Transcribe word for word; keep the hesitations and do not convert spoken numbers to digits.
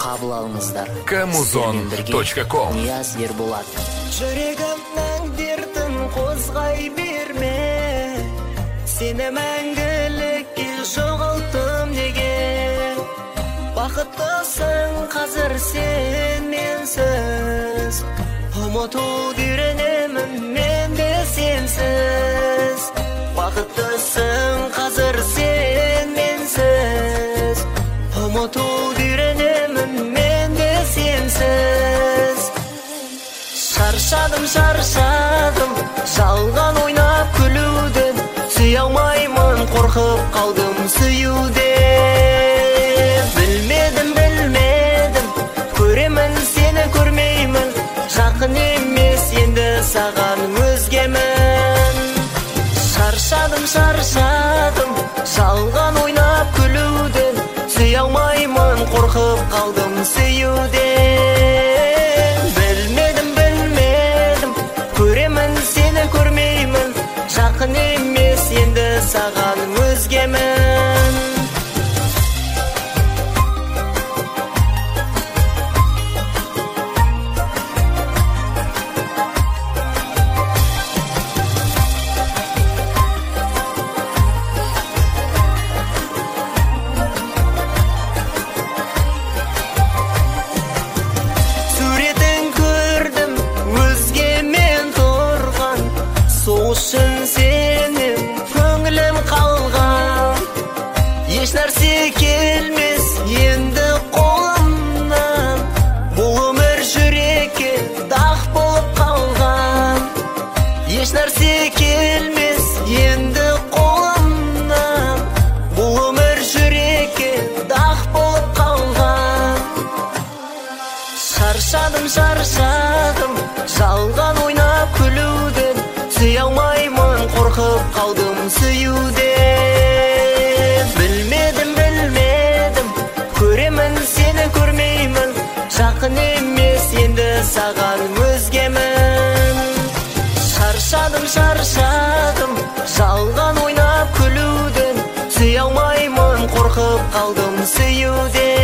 Қабыл алыңыздар. камузон точка ком. Нияз Ерболат. Жүрегімнің дертін қозғай берме, сені мәңгілікке жоғалттым неге? Бақыттысың қазір сен менсіз, ұмытуды үйренемін мен де сенсіз. Бақыттысың қазір сен менсіз, ұмытуды үйренемін мен де сенсіз. Шаршадым, шаршадым, жалған ойнап күлуден, сүйе алмаймын, қорқып қалдым сүюден. Білмедім, білмедім, көремін сені көрмеймін, жақын емес енді саған өзгемін. Шаршадым, шаршадым, жалған ойнап күлуден, сүйе алмаймын, қорқып қалдым сүюден. Білмедім, білмедім, көремін сені көрмеймін, жақын емес енді саған өзгемін. Үшін сенің көңілім қалған, еш нәрсе келмес енді қолымнан. Бұл өмір жүрекке дақ болып қалған, еш нәрсе келмес енді қолымнан. Бұл өмір жүрекке дақ болып қалған. Шаршадым, шаршадым, жалған ойнап күлуден, сүйе алмаймын, қорқып қалдым сүюден. Білмедім, білмедім, көремін сені көрмеймін, жақын емес енді саған өзгемін. Шаршадым, шаршадым, жалған ойнап күлуден, сүйе алмаймын, қорқып қалдым сүюден.